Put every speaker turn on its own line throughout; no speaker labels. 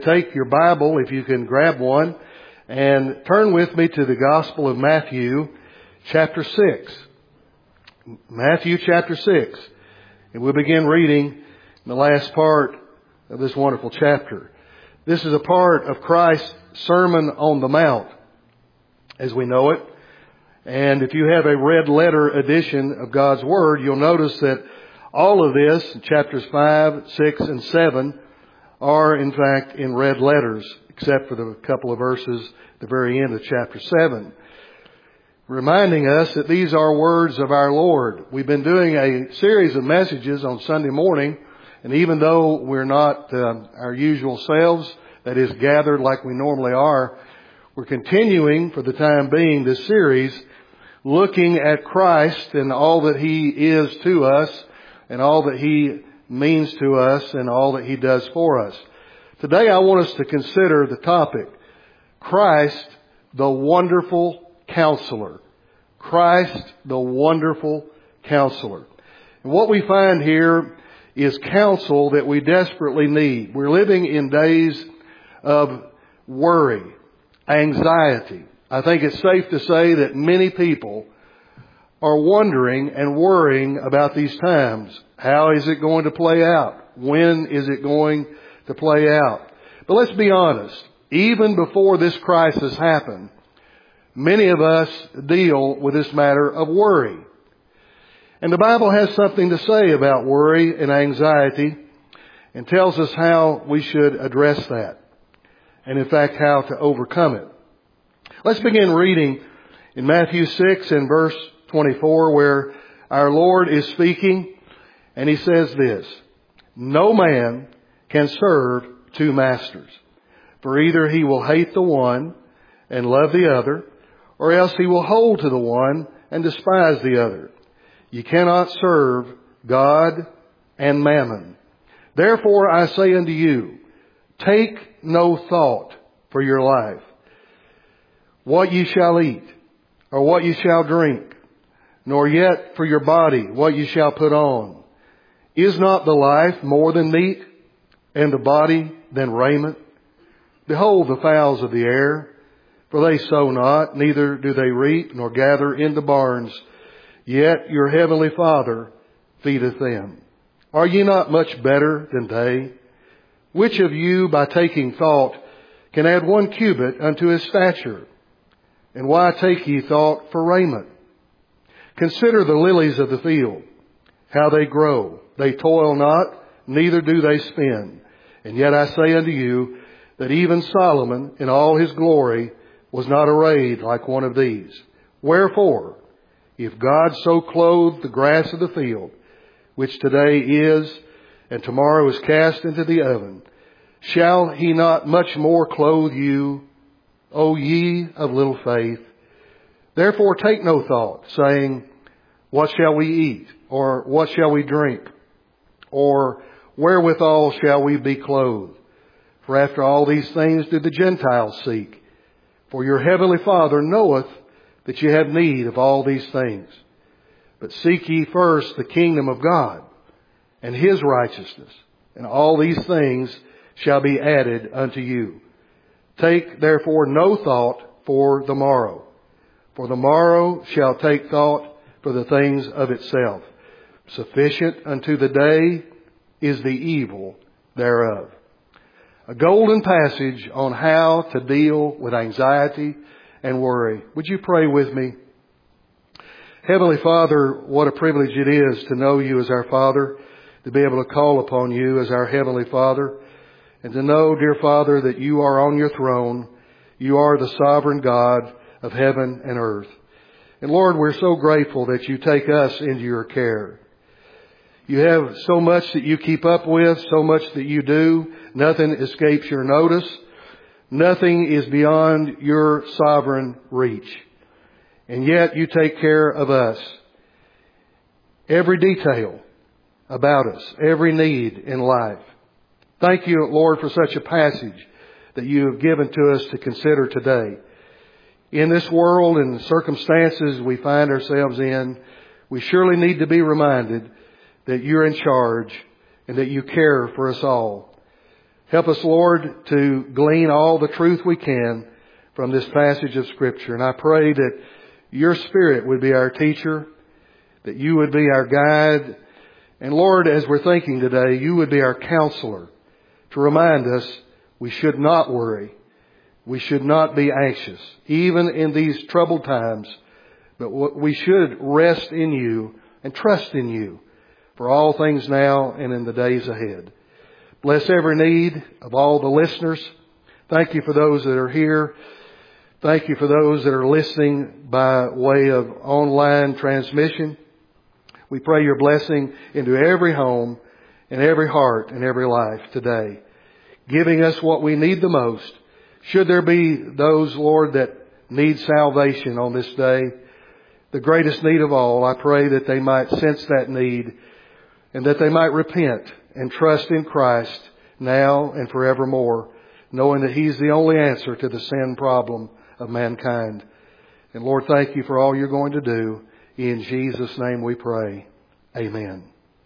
Take your Bible, if you can grab one, and turn with me to the Gospel of Matthew, chapter 6. Matthew chapter 6. And we'll begin reading in the last part of this wonderful chapter. This is a part of Christ's Sermon on the Mount, as we know it. And if you have a red letter edition of God's Word, you'll notice that all of this, chapters 5, 6, and 7, are in fact in red letters, except for the couple of verses at the very end of chapter 7. Reminding us that these are words of our Lord. We've been doing a series of messages on Sunday morning, and even though we're not our usual selves, that is gathered like we normally are, we're continuing for the time being this series looking at Christ and all that He is to us and all that He means to us and all that He does for us. Today I want us to consider the topic, Christ the Wonderful Counselor. Christ the Wonderful Counselor. And what we find here is counsel that we desperately need. We're living in days of worry, anxiety. I think it's safe to say that many people are wondering and worrying about these times. How is it going to play out? When is it going to play out? But let's be honest. Even before this crisis happened, many of us deal with this matter of worry. And the Bible has something to say about worry and anxiety and tells us how we should address that. And in fact, how to overcome it. Let's begin reading in Matthew 6 and verse 24, where our Lord is speaking, and He says this, "No man can serve two masters, for either he will hate the one and love the other, or else he will hold to the one and despise the other. You cannot serve God and mammon. Therefore I say unto you, take no thought for your life, what ye shall eat, or what ye shall drink, nor yet for your body what ye shall put on. Is not the life more than meat, and the body than raiment? Behold the fowls of the air, for they sow not, neither do they reap, nor gather into barns, yet your heavenly Father feedeth them. Are ye not much better than they? Which of you, by taking thought, can add 1 cubit unto his stature? And why take ye thought for raiment? Consider the lilies of the field, how they grow. They toil not, neither do they spin. And yet I say unto you, that even Solomon in all his glory was not arrayed like one of these. Wherefore, if God so clothe the grass of the field, which today is, and tomorrow is cast into the oven, shall He not much more clothe you, O ye of little faith? Therefore take no thought, saying, what shall we eat? Or what shall we drink? Or wherewithal shall we be clothed? For after all these things do the Gentiles seek. For your heavenly Father knoweth that ye have need of all these things. But seek ye first the kingdom of God and His righteousness, and all these things shall be added unto you. Take therefore no thought for the morrow, for the morrow shall take thought for the things of itself. Sufficient unto the day is the evil thereof." A golden passage on how to deal with anxiety and worry. Would you pray with me? Heavenly Father, what a privilege it is to know You as our Father, to be able to call upon You as our Heavenly Father, and to know, dear Father, that You are on Your throne. You are the sovereign God of heaven and earth. And Lord, we're so grateful that You take us into Your care. You have so much that You keep up with, so much that You do. Nothing escapes Your notice. Nothing is beyond Your sovereign reach. And yet You take care of us. Every detail about us, every need in life. Thank You, Lord, for such a passage that You have given to us to consider today. In this world and the circumstances we find ourselves in, we surely need to be reminded that You're in charge and that You care for us all. Help us, Lord, to glean all the truth we can from this passage of Scripture. And I pray that your Spirit would be our teacher, that you would be our guide. And Lord, as we're thinking today, you would be our counselor to remind us we should not worry. We should not be anxious, even in these troubled times. But we should rest in you and trust in you for all things now and in the days ahead. Bless every need of all the listeners. Thank you for those that are here. Thank you for those that are listening by way of online transmission. We pray your blessing into every home and every heart and every life today, giving us what we need the most. Should there be those, Lord, that need salvation on this day, the greatest need of all, I pray that they might sense that need and that they might repent and trust in Christ now and forevermore, knowing that He's the only answer to the sin problem of mankind. And Lord, thank you for all you're going to do. In Jesus' name we pray. Amen.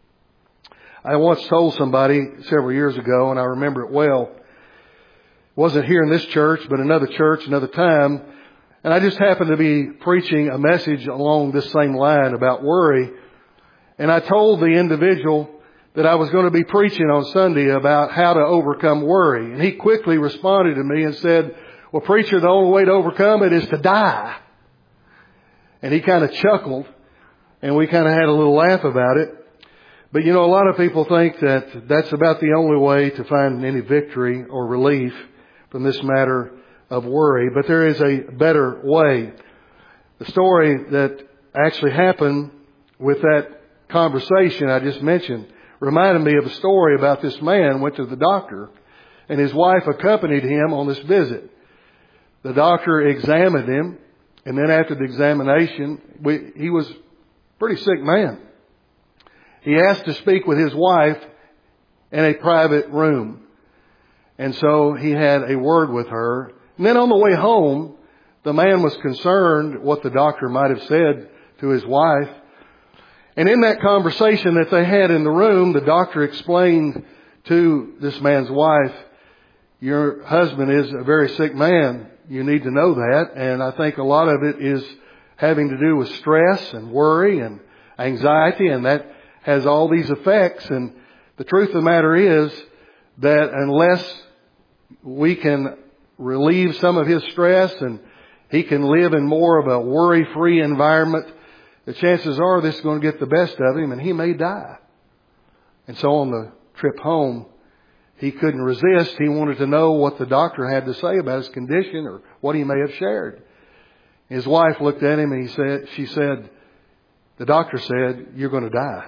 I once told somebody several years ago, and I remember it well. It wasn't here in this church, but another church, another time. And I just happened to be preaching a message along this same line about worry. And I told the individual that I was going to be preaching on Sunday about how to overcome worry. And he quickly responded to me and said, well, preacher, the only way to overcome it is to die. And he kind of chuckled, and we kind of had a little laugh about it. But you know, a lot of people think that that's about the only way to find any victory or relief from this matter of worry. But there is a better way. The story that actually happened with that conversation I just mentioned reminded me of a story about this man went to the doctor, and his wife accompanied him on this visit. The doctor examined him, and then after the examination, he was a pretty sick man. He asked to speak with his wife in a private room. And so he had a word with her. And then on the way home, the man was concerned what the doctor might have said to his wife. And in that conversation that they had in the room, the doctor explained to this man's wife, your husband is a very sick man. You need to know that. And I think a lot of it is having to do with stress and worry and anxiety, and that has all these effects. And the truth of the matter is that unless we can relieve some of his stress and he can live in more of a worry-free environment, the chances are this is going to get the best of him and he may die. And so on the trip home, he couldn't resist. He wanted to know what the doctor had to say about his condition or what he may have shared. His wife looked at him and she said, the doctor said, you're going to die.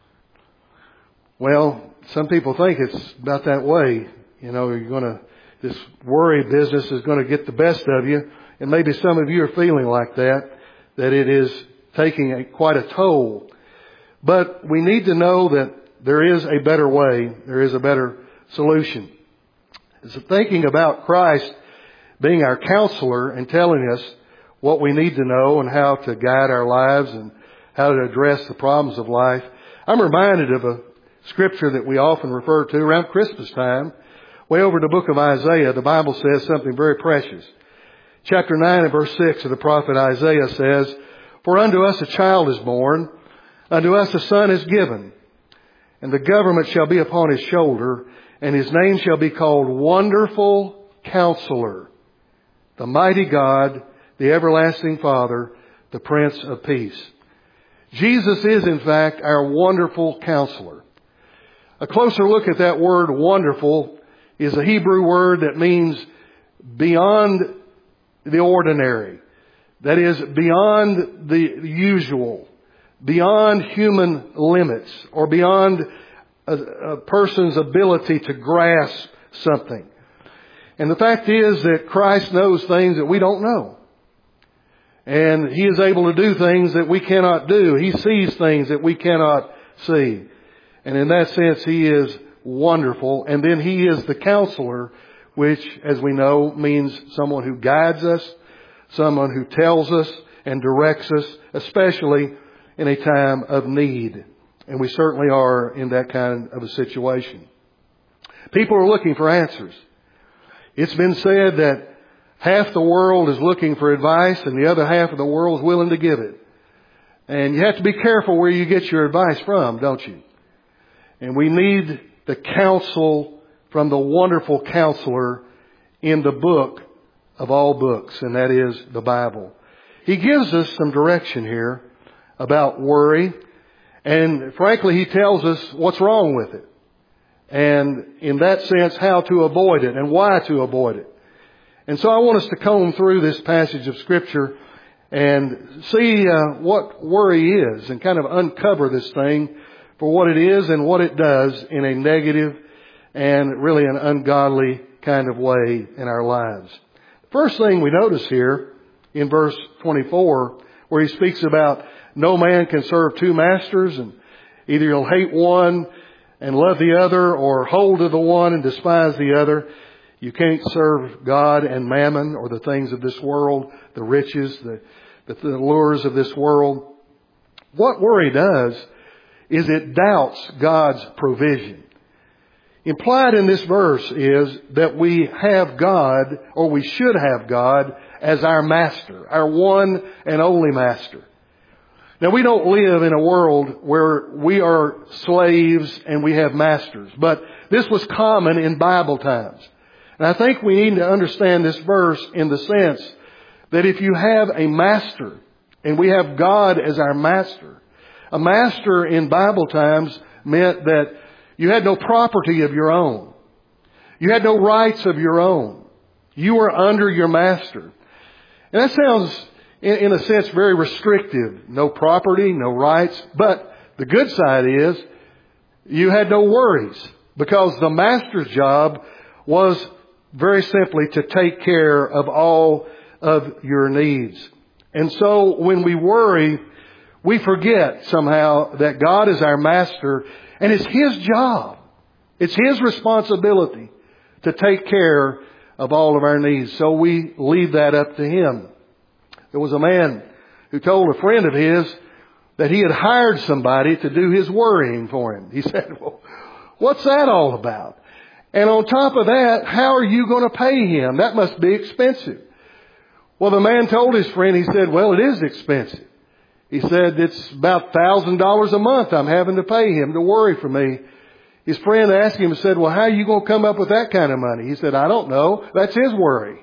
Well, some people think it's about that way. You know, this worry business is going to get the best of you. And maybe some of you are feeling like that it is taking quite a toll. But we need to know that there is a better way. There is a better solution. So thinking about Christ being our counselor and telling us what we need to know and how to guide our lives and how to address the problems of life, I'm reminded of a scripture that we often refer to around Christmas time. Way over in the book of Isaiah, the Bible says something very precious. Chapter 9 and verse 6 of the prophet Isaiah says, for unto us a child is born, unto us a son is given, and the government shall be upon his shoulder, and his name shall be called Wonderful Counselor, the Mighty God, the Everlasting Father, the Prince of Peace. Jesus is, in fact, our wonderful counselor. A closer look at that word wonderful is a Hebrew word that means beyond the ordinary. That is, beyond the usual, beyond human limits, or beyond a person's ability to grasp something. And the fact is that Christ knows things that we don't know. And He is able to do things that we cannot do. He sees things that we cannot see. And in that sense, He is wonderful. And then He is the counselor, which, as we know, means someone who guides us, someone who tells us and directs us, especially in a time of need. And we certainly are in that kind of a situation. People are looking for answers. It's been said that half the world is looking for advice and the other half of the world is willing to give it. And you have to be careful where you get your advice from, don't you? And we need the counsel from the wonderful counselor in the book of all books, and that is the Bible. He gives us some direction here about worry, and frankly, he tells us what's wrong with it. And in that sense, how to avoid it and why to avoid it. And so I want us to comb through this passage of Scripture and see what worry is and kind of uncover this thing for what it is and what it does in a negative and really an ungodly kind of way in our lives. First thing we notice here in verse 24, where he speaks about no man can serve two masters, and either you'll hate one and love the other, or hold to the one and despise the other. You can't serve God and mammon, or the things of this world, the riches, the lures of this world. What worry does is it doubts God's provision. Implied in this verse is that we have God, or we should have God, as our master, our one and only master. Now, we don't live in a world where we are slaves and we have masters, but this was common in Bible times. And I think we need to understand this verse in the sense that if you have a master, and we have God as our master, a master in Bible times meant that you had no property of your own. You had no rights of your own. You were under your master. And that sounds, in a sense, very restrictive. No property, no rights. But the good side is you had no worries, because the master's job was very simply to take care of all of your needs. And so when we worry, we forget somehow that God is our master, and it's His job. It's His responsibility to take care of all of our needs. So we leave that up to Him. There was a man who told a friend of his that he had hired somebody to do his worrying for him. He said, well, what's that all about? And on top of that, how are you going to pay him? That must be expensive. Well, the man told his friend, he said, well, it is expensive. He said, it's about $1,000 a month I'm having to pay him to worry for me. His friend asked him and said, well, how are you going to come up with that kind of money? He said, I don't know. That's his worry.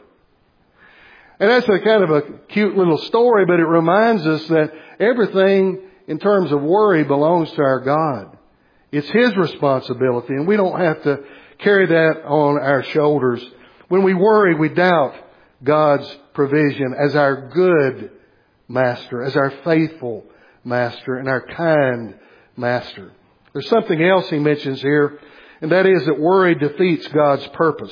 And that's a kind of a cute little story, but it reminds us that everything in terms of worry belongs to our God. It's His responsibility, and we don't have to carry that on our shoulders. When we worry, we doubt God's provision as our good master, as our faithful master, and our kind master. There's something else he mentions here, and that is that worry defeats God's purpose.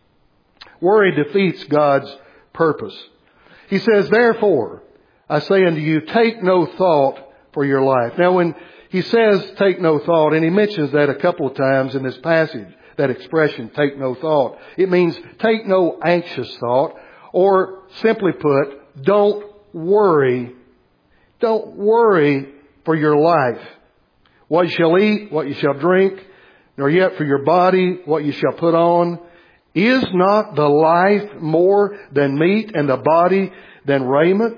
Worry defeats God's purpose. He says, therefore, I say unto you, take no thought for your life. Now, when he says take no thought, and he mentions that a couple of times in this passage, that expression, take no thought, it means take no anxious thought, or simply put, don't worry. Don't worry for your life. What you shall eat, what you shall drink, nor yet for your body, what you shall put on. Is not the life more than meat, and the body than raiment?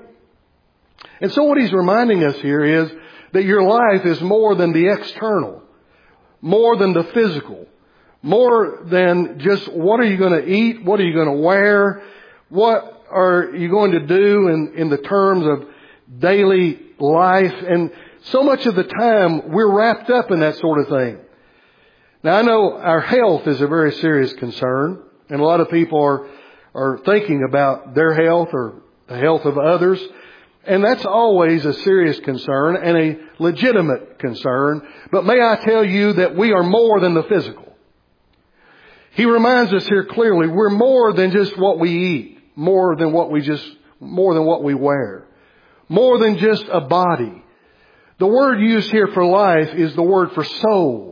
And so what he's reminding us here is that your life is more than the external, more than the physical, more than just what are you going to eat, what are you going to wear, what are you going to do in the terms of daily life. And so much of the time we're wrapped up in that sort of thing. Now, I know our health is a very serious concern, and a lot of people are thinking about their health or the health of others, and that's always a serious concern and a legitimate concern. But may I tell you that we are more than the physical. He reminds us here clearly we're more than just what we eat, more than what we wear, more than just a body. The word used here for life is the word for soul.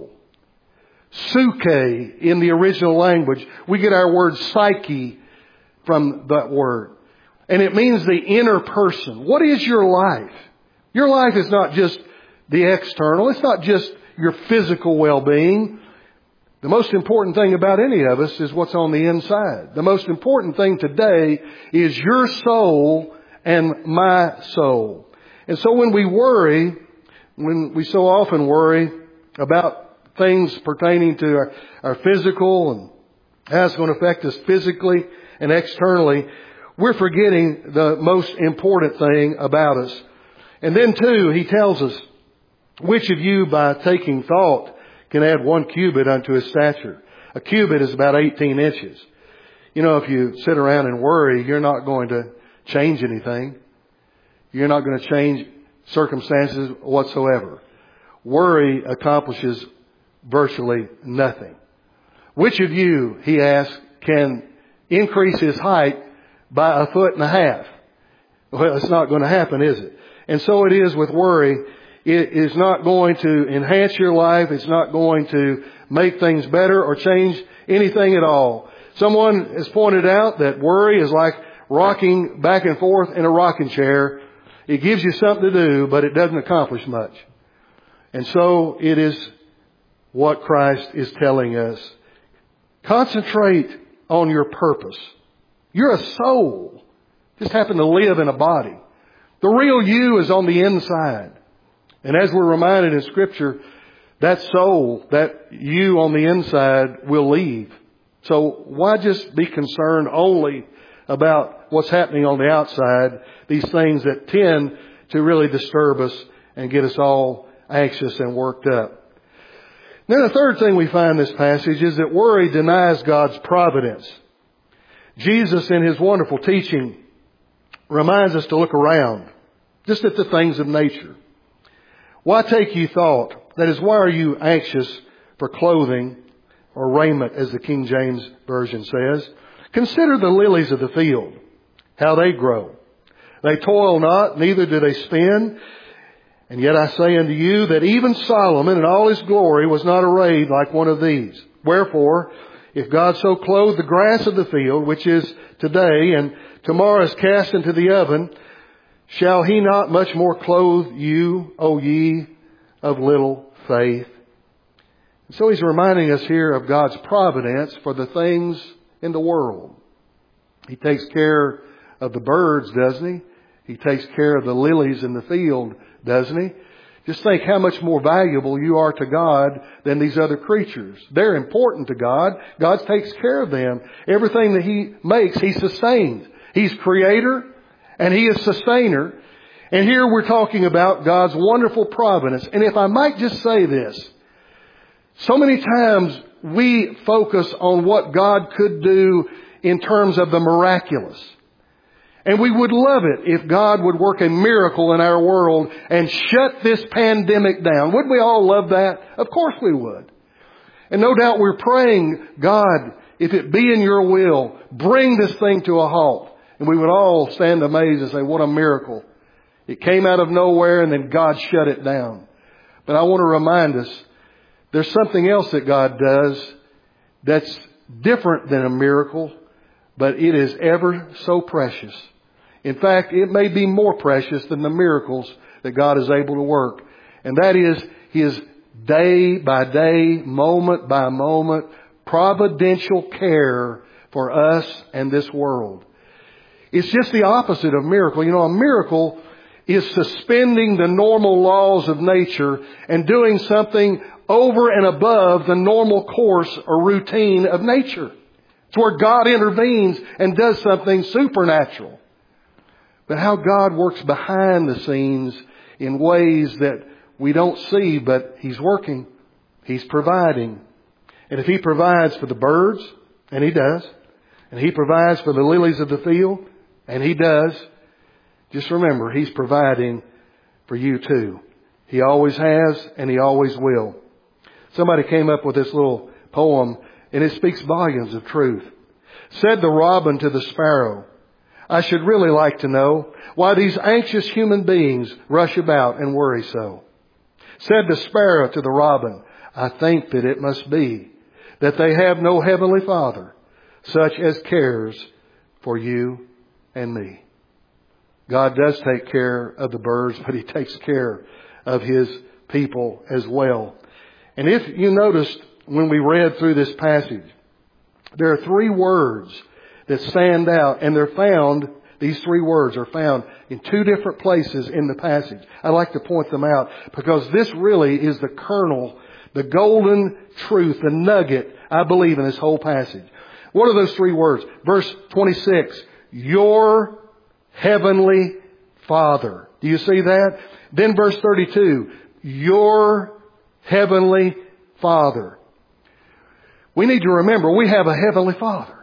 Suke in the original language. We get our word psyche from that word. And it means the inner person. What is your life? Your life is not just the external. It's not just your physical well-being. The most important thing about any of us is what's on the inside. The most important thing today is your soul and my soul. And so when we worry, when we so often worry about things pertaining to our physical and how it's going to affect us physically and externally, we're forgetting the most important thing about us. And then too, he tells us, which of you by taking thought can add 1 cubit unto his stature? A cubit is about 18 inches. You know, if you sit around and worry, you're not going to change anything. You're not going to change circumstances whatsoever. Worry accomplishes virtually nothing. Which of you, he asks, can increase his height by 1.5 feet? Well, it's not going to happen, is it? And so it is with worry. It is not going to enhance your life. It's not going to make things better or change anything at all. Someone has pointed out that worry is like rocking back and forth in a rocking chair. It gives you something to do, but it doesn't accomplish much. And so it is what Christ is telling us. Concentrate on your purpose. You're a soul. Just happen to live in a body. The real you is on the inside. And as we're reminded in Scripture, that soul, that you on the inside will leave. So why just be concerned only about what's happening on the outside, these things that tend to really disturb us and get us all anxious and worked up. Then the third thing we find in this passage is that worry denies God's providence. Jesus, in his wonderful teaching, reminds us to look around, just at the things of nature. Why take ye thought? That is, why are you anxious for clothing or raiment, as the King James Version says? Consider the lilies of the field, how they grow. They toil not, neither do they spin. And yet I say unto you that even Solomon in all his glory was not arrayed like one of these. Wherefore, if God so clothe the grass of the field, which is today and tomorrow is cast into the oven, shall he not much more clothe you, O ye of little faith? And so he's reminding us here of God's providence for the things in the world. He takes care of the birds, doesn't he? He takes care of the lilies in the field, doesn't he? Just think how much more valuable you are to God than these other creatures. They're important to God. God takes care of them. everything that He makes, He sustains. He's creator and He is sustainer. And here we're talking about God's wonderful providence. And if I might just say this, so many times we focus on what God could do in terms of the miraculous. And we would love it if God would work a miracle in our world and shut this pandemic down. Wouldn't we all love that? Of course we would. And no doubt we're praying, God, if it be in your will, bring this thing to a halt. And we would all stand amazed and say, what a miracle. It came out of nowhere and then God shut it down. But I want to remind us, there's something else that God does that's different than a miracle, but it is ever so precious. In fact, it may be more precious than the miracles that God is able to work. And that is His day by day, moment by moment, providential care for us and this world. It's just the opposite of miracle. You know, a miracle is suspending the normal laws of nature and doing something over and above the normal course or routine of nature. It's where God intervenes and does something supernatural. But how God works behind the scenes in ways that we don't see, but He's working. He's providing. And if He provides for the birds, and He does, and He provides for the lilies of the field, and He does, just remember, He's providing for you too. He always has, and He always will. Somebody came up with this little poem, and it speaks volumes of truth. Said the robin to the sparrow, I should really like to know why these anxious human beings rush about and worry so. Said the sparrow to the robin, I think that it must be that they have no heavenly Father, such as cares for you and me. God does take care of the birds, but He takes care of His people as well. And if you noticed when we read through this passage. There are three words that stand out, and these three words are found in two different places in the passage. I'd like to point them out because this really is the kernel, the golden truth, the nugget, I believe, in this whole passage. What are those three words? Verse 26, your heavenly Father. Do you see that? Then verse 32, your heavenly Father. We need to remember we have a heavenly Father.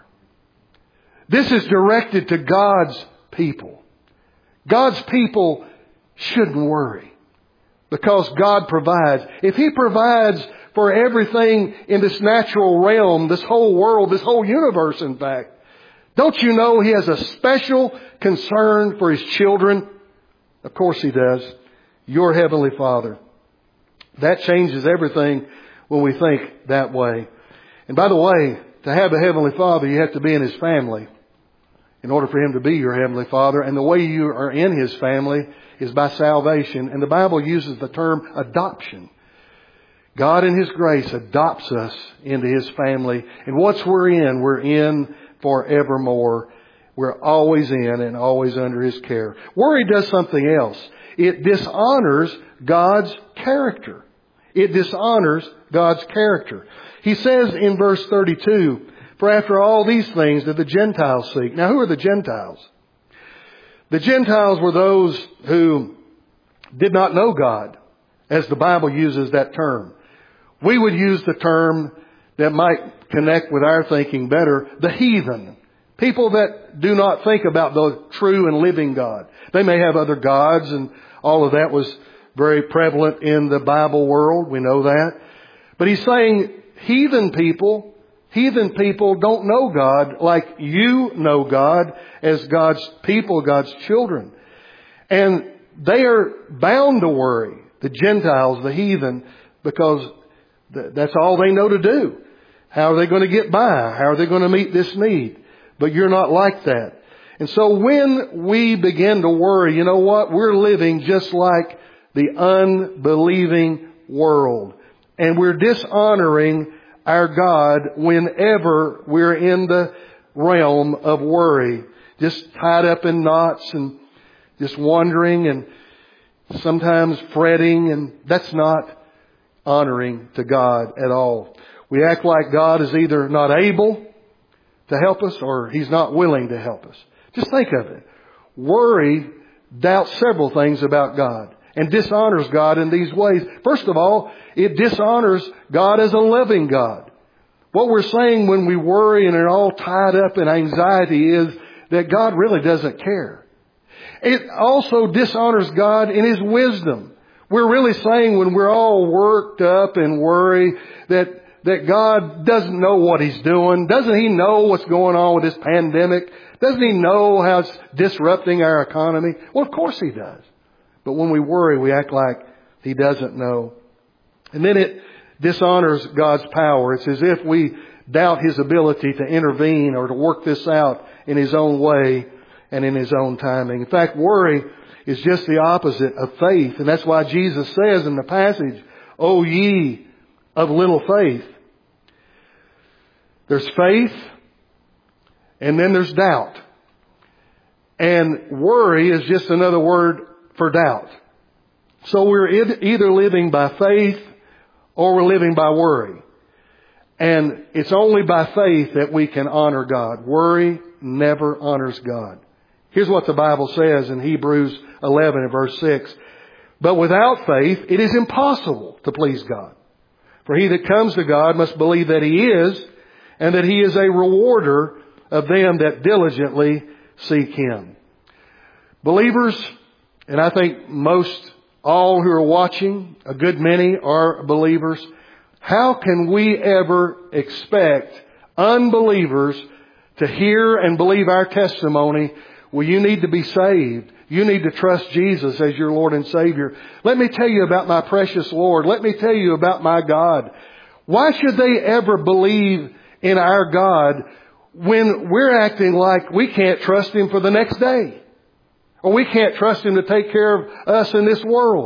This is directed to God's people. God's people shouldn't worry because God provides. If He provides for everything in this natural realm, this whole world, this whole universe, in fact, don't you know He has a special concern for His children? Of course He does. Your heavenly Father. That changes everything when we think that way. And by the way, to have a heavenly Father, you have to be in His family in order for Him to be your heavenly Father. And the way you are in His family is by salvation. And the Bible uses the term adoption. God in His grace adopts us into His family. And once we're in forevermore. We're always in and always under His care. Worry does something else. It dishonors God's character. It dishonors God's character. He says in verse 32, for after all these things did the Gentiles seek. Now, who are the Gentiles? The Gentiles were those who did not know God, as the Bible uses that term. We would use the term that might connect with our thinking better, the heathen. People that do not think about the true and living God. They may have other gods, and all of that was very prevalent in the Bible world. We know that. But he's saying heathen people don't know God like you know God as God's people, God's children. And they are bound to worry, the Gentiles, the heathen, because that's all they know to do. How are they going to get by? How are they going to meet this need? But you're not like that. And so when we begin to worry, you know what? We're living just like the unbelieving world. And we're dishonoring our God whenever we're in the realm of worry. Just tied up in knots and just wondering and sometimes fretting. And that's not honoring to God at all. We act like God is either not able to help us or He's not willing to help us. Just think of it. Worry doubts several things about God and dishonors God in these ways. First of all, it dishonors God as a loving God. What we're saying when we worry and are all tied up in anxiety is that God really doesn't care. It also dishonors God in His wisdom. We're really saying when we're all worked up and worry that God doesn't know what He's doing. Doesn't He know what's going on with this pandemic? Doesn't He know how it's disrupting our economy? Well, of course He does. But when we worry, we act like He doesn't know. And then it dishonors God's power. It's as if we doubt His ability to intervene or to work this out in His own way and in His own timing. In fact, worry is just the opposite of faith. And that's why Jesus says in the passage, O ye of little faith. There's faith and then there's doubt. And worry is just another word for doubt. So we're either living by faith or we're living by worry. And it's only by faith that we can honor God. Worry never honors God. Here's what the Bible says in Hebrews 11 and verse 6. But without faith, it is impossible to please God. For he that comes to God must believe that He is, and that He is a rewarder of them that diligently seek Him. Believers, and I think most all who are watching, a good many are believers. How can we ever expect unbelievers to hear and believe our testimony? Well, you need to be saved. You need to trust Jesus as your Lord and Savior. Let me tell you about my precious Lord. Let me tell you about my God. Why should they ever believe in our God when we're acting like we can't trust Him for the next day? Or we can't trust Him to take care of us in this world?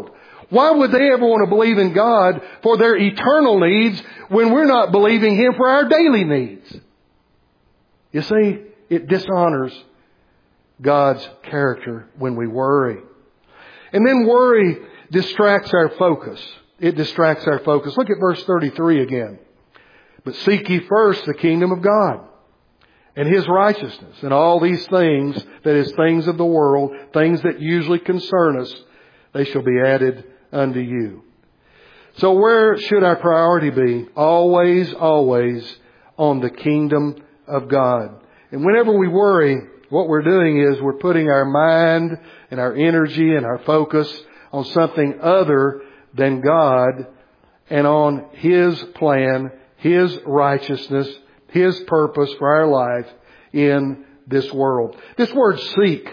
Why would they ever want to believe in God for their eternal needs when we're not believing Him for our daily needs? You see, it dishonors God's character when we worry. And then worry distracts our focus. It distracts our focus. Look at verse 33 again. But seek ye first the kingdom of God and His righteousness, and all these things, that is, things of the world, things that usually concern us, they shall be added unto you. So where should our priority be? Always, always on the kingdom of God. And whenever we worry, what we're doing is we're putting our mind and our energy and our focus on something other than God and on His plan, His righteousness, His purpose for our life in this world. This word seek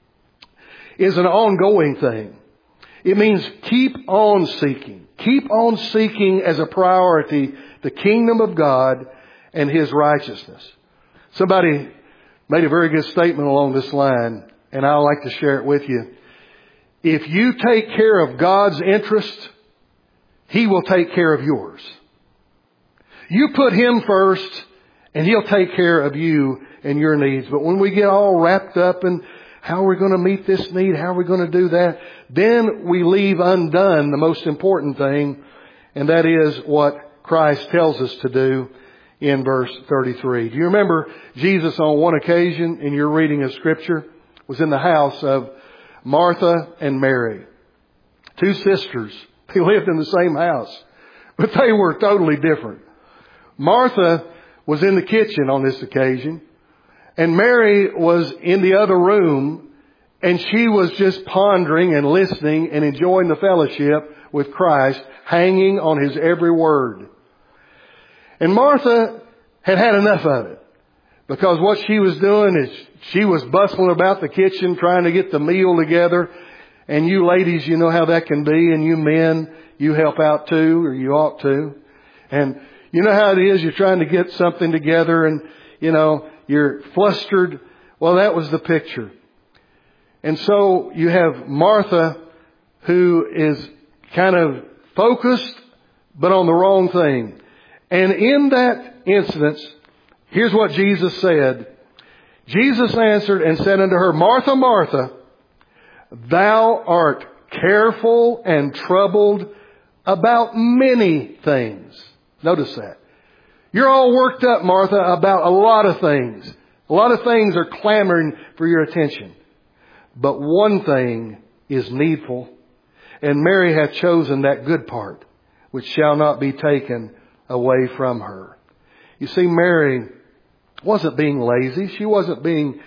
is an ongoing thing. It means keep on seeking. Keep on seeking as a priority the kingdom of God and His righteousness. Somebody made a very good statement along this line, and I'd like to share it with you. If you take care of God's interest, He will take care of yours. You put Him first, and He'll take care of you and your needs. But when we get all wrapped up in how are we going to meet this need, how are we going to do that, then we leave undone the most important thing, and that is what Christ tells us to do in verse 33. Do you remember Jesus on one occasion in your reading of Scripture was in the house of Martha and Mary, two sisters. They lived in the same house, but they were totally different. Martha was in the kitchen on this occasion, and Mary was in the other room, and she was just pondering and listening and enjoying the fellowship with Christ, hanging on His every word. And Martha had had enough of it, because what she was doing is she was bustling about the kitchen trying to get the meal together. And you ladies, you know how that can be, and you men, you help out too, or you ought to. And you know how it is, you're trying to get something together and, you know, you're flustered. Well, that was the picture. And so you have Martha, who is kind of focused, but on the wrong thing. And in that instance, here's what Jesus said. Jesus answered and said unto her, Martha, Martha, thou art careful and troubled about many things. Notice that. You're all worked up, Martha, about a lot of things. A lot of things are clamoring for your attention. But one thing is needful, and Mary hath chosen that good part, which shall not be taken away from her. You see, Mary wasn't being lazy. She wasn't being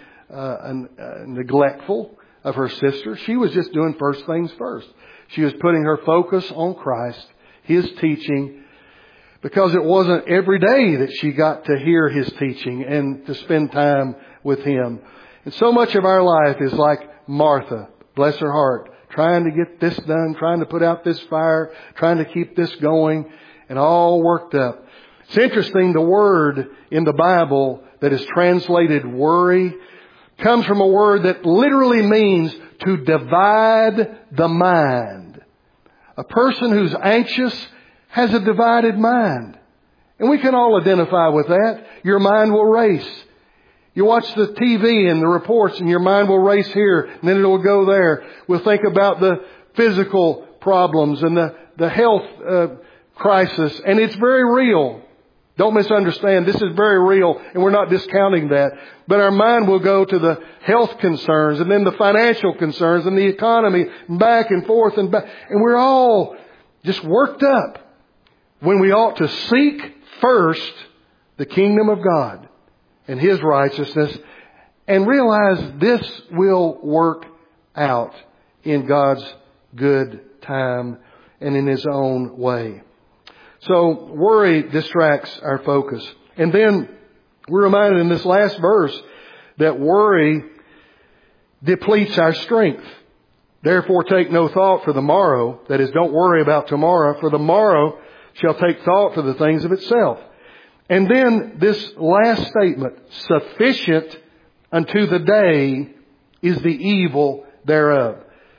neglectful of her sister. She was just doing first things first. She was putting her focus on Christ, His teaching, because it wasn't every day that she got to hear His teaching and to spend time with Him. And so much of our life is like Martha, bless her heart, trying to get this done, trying to put out this fire, trying to keep this going, and all worked up. It's interesting, the word in the Bible that is translated worry comes from a word that literally means to divide the mind. A person who's anxious has a divided mind. And we can all identify with that. Your mind will race. You watch the TV and the reports and your mind will race here and then it'll go there. We'll think about the physical problems and the health crisis, and it's very real. Don't misunderstand. This is very real, and we're not discounting that. But our mind will go to the health concerns and then the financial concerns and the economy, back and forth and back. And we're all just worked up when we ought to seek first the kingdom of God and His righteousness and realize this will work out in God's good time and in His own way. So worry distracts our focus. And then we're reminded in this last verse that worry depletes our strength. Therefore take no thought for the morrow. That is, don't worry about tomorrow, for the morrow shall take thought for the things of itself. And then this last statement, sufficient unto the day is the evil thereof.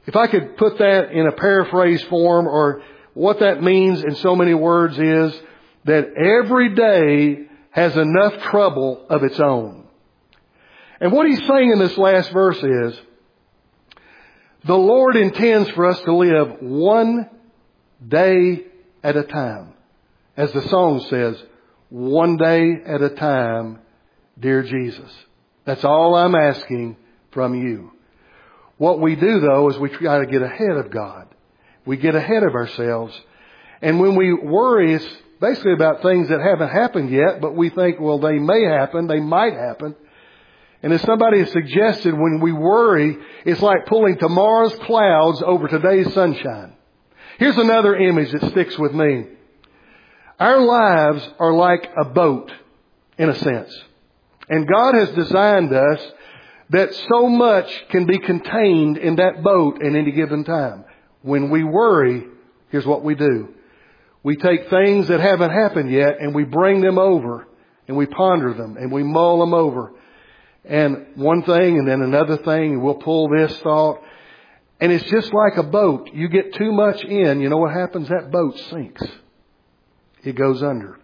If I could put that in a paraphrase form, or what that means in so many words, is that every day has enough trouble of its own. And what he's saying in this last verse is, the Lord intends for us to live one day at a time. As the song says, one day at a time, dear Jesus. That's all I'm asking from you. What we do, though, is we try to get ahead of God. We get ahead of ourselves. And when we worry, it's basically about things that haven't happened yet, but we think, well, they may happen, they might happen. And as somebody has suggested, when we worry, it's like pulling tomorrow's clouds over today's sunshine. Here's another image that sticks with me. Our lives are like a boat, in a sense. And God has designed us that so much can be contained in that boat at any given time. When we worry, here's what we do. We take things that haven't happened yet and we bring them over and we ponder them and we mull them over. And one thing and then another thing, and we'll pull this thought. And it's just like a boat. You get too much in, you know what happens? That boat sinks. It goes under.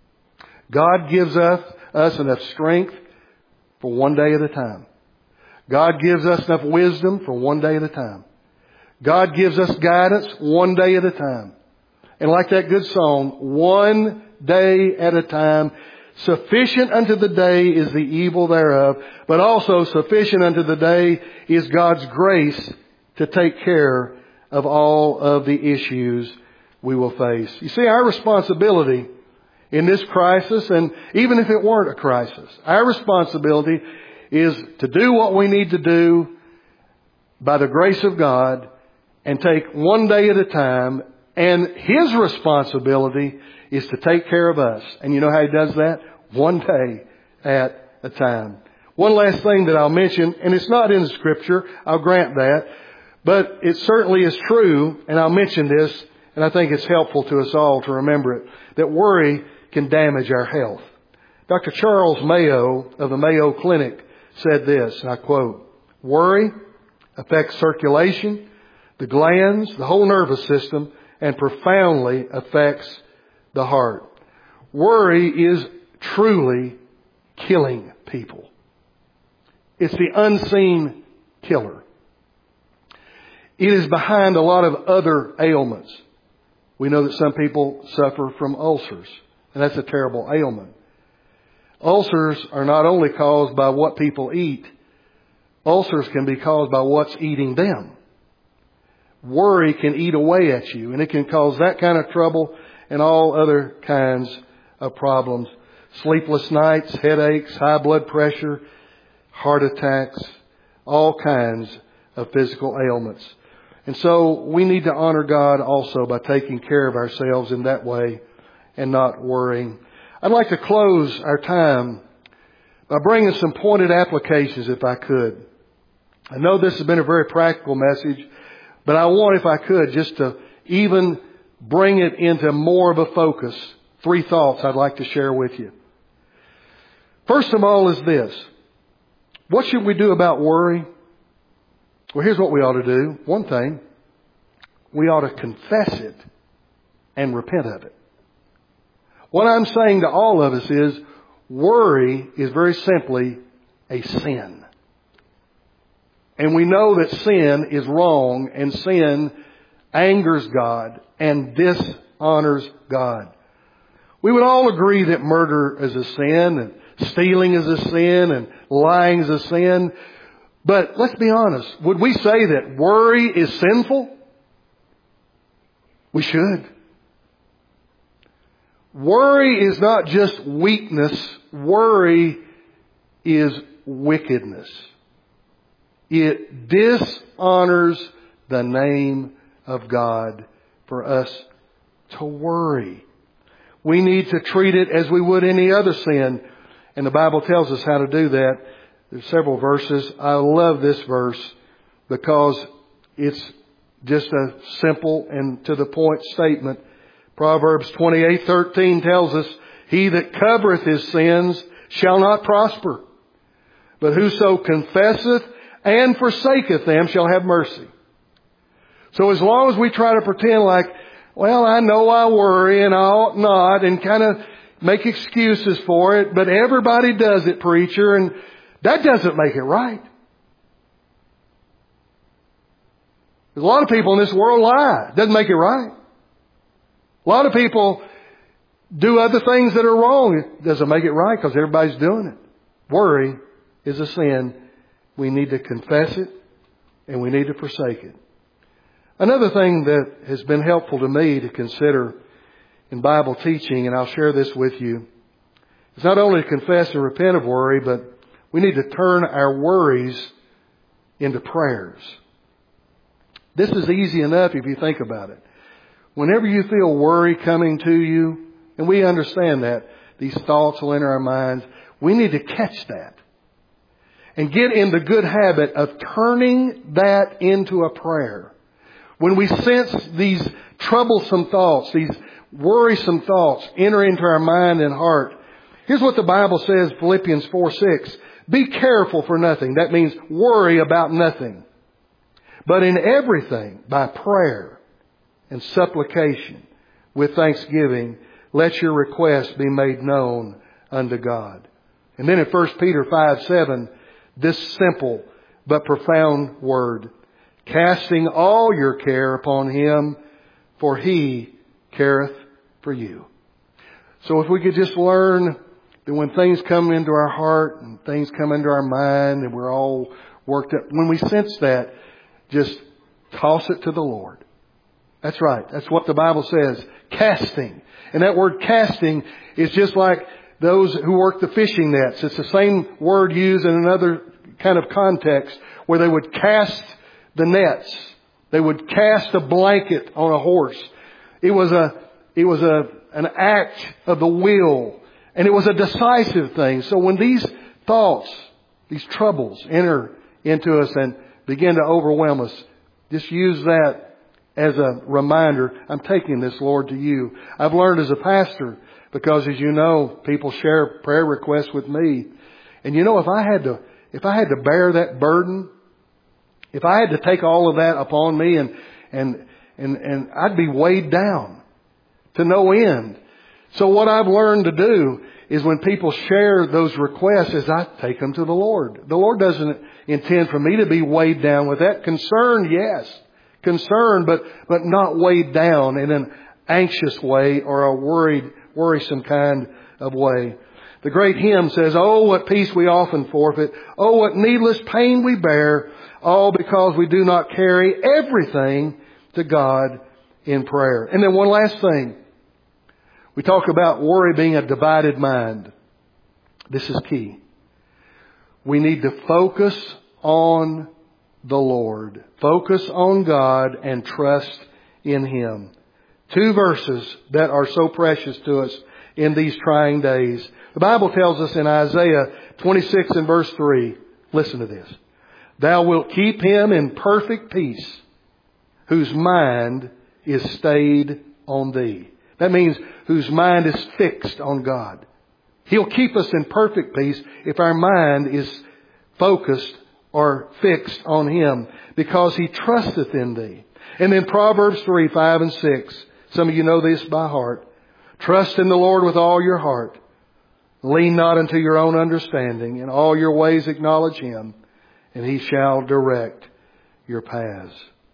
God gives us enough strength for one day at a time. God gives us enough wisdom for one day at a time. God gives us guidance one day at a time. And like that good song, one day at a time. Sufficient unto the day is the evil thereof, but also sufficient unto the day is God's grace to take care of all of the issues we will face. You see, our responsibility in this crisis, and even if it weren't a crisis, our responsibility is to do what we need to do by the grace of God and take one day at a time. And His responsibility is to take care of us. And you know how He does that? One day at a time. One last thing that I'll mention, and it's not in the Scripture, I'll grant that, but it certainly is true, and I'll mention this, and I think it's helpful to us all to remember it, that worry can damage our health. Dr. Charles Mayo of the Mayo Clinic said this, and I quote, "Worry affects circulation, the glands, the whole nervous system, and profoundly affects the heart. Worry is truly killing people. It's the unseen killer. It is behind a lot of other ailments. We know that some people suffer from ulcers, and that's a terrible ailment. Ulcers are not only caused by what people eat, ulcers can be caused by what's eating them. Worry can eat away at you, and it can cause that kind of trouble and all other kinds of problems. Sleepless nights, headaches, high blood pressure, heart attacks, all kinds of physical ailments. And so we need to honor God also by taking care of ourselves in that way and not worrying. I'd like to close our time by bringing some pointed applications if I could. I know this has been a very practical message, but I want, if I could, just to even bring it into more of a focus. 3 thoughts I'd like to share with you. First of all is this. What should we do about worry? Well, here's what we ought to do. One thing, we ought to confess it and repent of it. What I'm saying to all of us is worry is very simply a sin. And we know that sin is wrong, and sin angers God and dishonors God. We would all agree that murder is a sin, and stealing is a sin, and lying is a sin. But let's be honest. Would we say that worry is sinful? We should. Worry is not just weakness. Worry is wickedness. It dishonors the name of God for us to worry. We need to treat it as we would any other sin. And the Bible tells us how to do that. There's several verses. I love this verse because it's just a simple and to the point statement. Proverbs 28:13 tells us, "He that covereth his sins shall not prosper, but whoso confesseth and forsaketh them shall have mercy." So as long as we try to pretend like, well, I know I worry and I ought not, and kind of make excuses for it, but everybody does it, preacher, and that doesn't make it right. There's a lot of people in this world lie. It doesn't make it right. A lot of people do other things that are wrong. It doesn't make it right because everybody's doing it. Worry is a sin. We need to confess it and we need to forsake it. Another thing that has been helpful to me to consider in Bible teaching, and I'll share this with you, is not only to confess and repent of worry, but we need to turn our worries into prayers. This is easy enough if you think about it. Whenever you feel worry coming to you, and we understand that, these thoughts will enter our minds, we need to catch that and get in the good habit of turning that into a prayer. When we sense these troublesome thoughts, these worrisome thoughts enter into our mind and heart, here's what the Bible says, Philippians 4:6. Be careful for nothing. That means worry about nothing. But in everything, by prayer and supplication, with thanksgiving, let your requests be made known unto God. And then in 1 Peter 5:7, this simple but profound word, casting all your care upon Him, for He careth for you. So if we could just learn that when things come into our heart and things come into our mind and we're all worked up, when we sense that, just toss it to the Lord. That's right. That's what the Bible says. Casting. And that word casting is just like those who work the fishing nets. It's the same word used in another kind of context where they would cast the nets. They would cast a blanket on a horse. It was an act of the will. And it was a decisive thing. So when these thoughts, these troubles enter into us and begin to overwhelm us, just use that as a reminder. I'm taking this, Lord, to you. I've learned as a pastor, because as you know, people share prayer requests with me. And you know, if I had to bear that burden, if I had to take all of that upon me and I'd be weighed down to no end. So what I've learned to do is when people share those requests is I take them to the Lord. The Lord doesn't intend for me to be weighed down with that. Concerned, yes. Concerned, but not weighed down in an anxious way or a worrisome kind of way. The great hymn says, oh, what peace we often forfeit. Oh, what needless pain we bear. All because we do not carry everything to God in prayer. And then one last thing. We talk about worry being a divided mind. This is key. We need to focus on the Lord. Focus on God and trust in Him. Two verses that are so precious to us in these trying days. The Bible tells us in Isaiah 26 and verse 3, listen to this. Thou wilt keep him in perfect peace, whose mind is stayed on thee. That means whose mind is fixed on God. He'll keep us in perfect peace if our mind is focused or fixed on Him, because He trusteth in thee. And then Proverbs 3, 5 and 6. Some of you know this by heart. Trust in the Lord with all your heart. Lean not unto your own understanding. In all your ways acknowledge Him, and He shall direct your paths.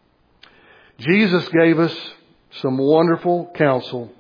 Jesus gave us some wonderful counsel.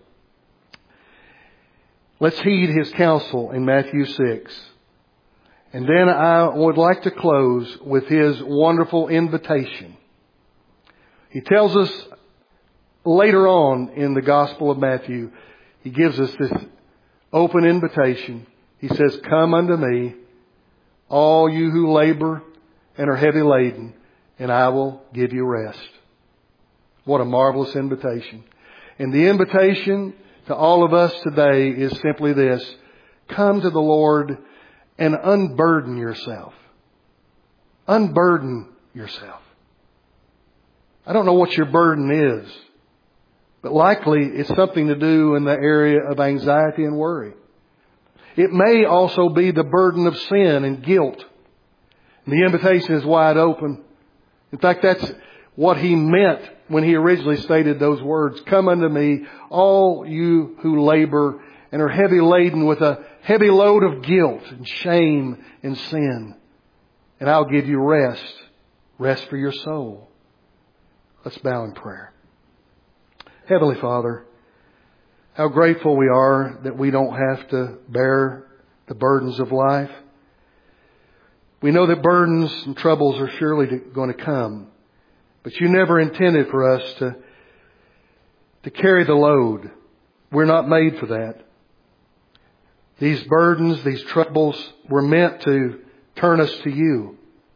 Let's heed His counsel in Matthew 6. And then I would like to close with His wonderful invitation. He tells us later on in the Gospel of Matthew, He gives us this open invitation. He says, come unto me, all you who labor and are heavy laden, and I will give you rest. What a marvelous invitation. And the invitation to all of us today is simply this. Come to the Lord and unburden yourself. Unburden yourself. I don't know what your burden is, but likely it's something to do in the area of anxiety and worry. It may also be the burden of sin and guilt. And the invitation is wide open. In fact, that's what He meant when He originally stated those words, "Come unto me, all you who labor and are heavy laden with a heavy load of guilt and shame and sin, and I'll give you rest. Rest for your soul." Let's bow in prayer. Heavenly Father, how grateful we are that we don't have to bear the burdens of life. We know that burdens and troubles are surely going to come, but You never intended for us to carry the load. We're not made for that. These burdens, these troubles were meant to turn us to You,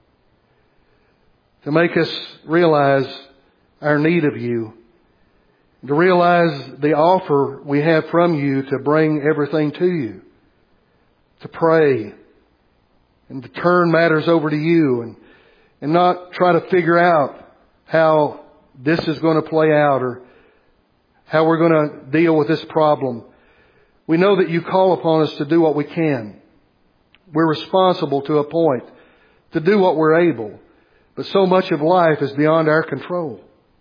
to make us realize our need of You, to realize the offer we have from You to bring everything to You, to pray and to turn matters over to You and not try to figure out how this is going to play out or how we're going to deal with this problem. We know that You call upon us to do what we can. We're responsible to a point to do what we're able. But so much of life is beyond our control.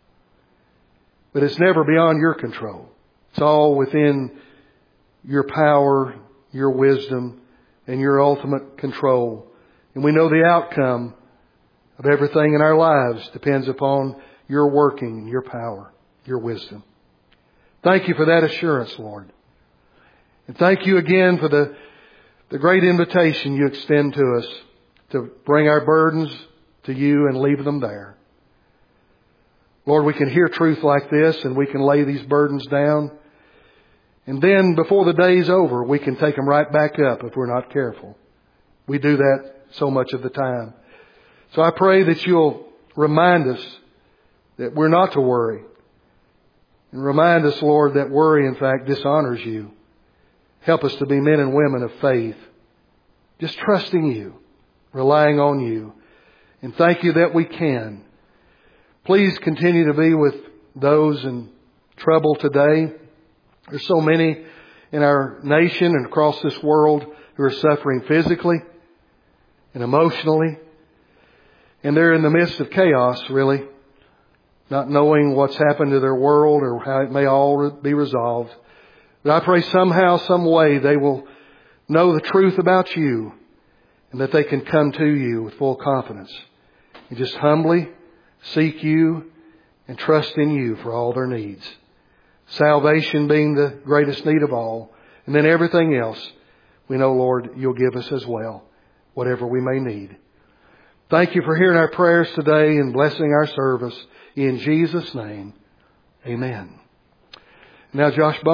But it's never beyond Your control. It's all within Your power, Your wisdom, and Your ultimate control. And we know the outcome of everything in our lives depends upon Your working, Your power, Your wisdom. Thank You for that assurance, Lord. And thank You again for the great invitation You extend to us to bring our burdens to You and leave them there. Lord, we can hear truth like this and we can lay these burdens down. And then before the day's over, we can take them right back up if we're not careful. We do that so much of the time. So I pray that You'll remind us that we're not to worry. And remind us, Lord, that worry, in fact, dishonors You. Help us to be men and women of faith, just trusting You, relying on You. And thank You that we can. Please continue to be with those in trouble today. There's so many in our nation and across this world who are suffering physically and emotionally. And they're in the midst of chaos, really, not knowing what's happened to their world or how it may all be resolved. But I pray somehow, some way, they will know the truth about You and that they can come to You with full confidence and just humbly seek You and trust in You for all their needs. Salvation being the greatest need of all. And then everything else, we know, Lord, You'll give us as well, whatever we may need. Thank You for hearing our prayers today and blessing our service. In Jesus' name, amen. Now, Josh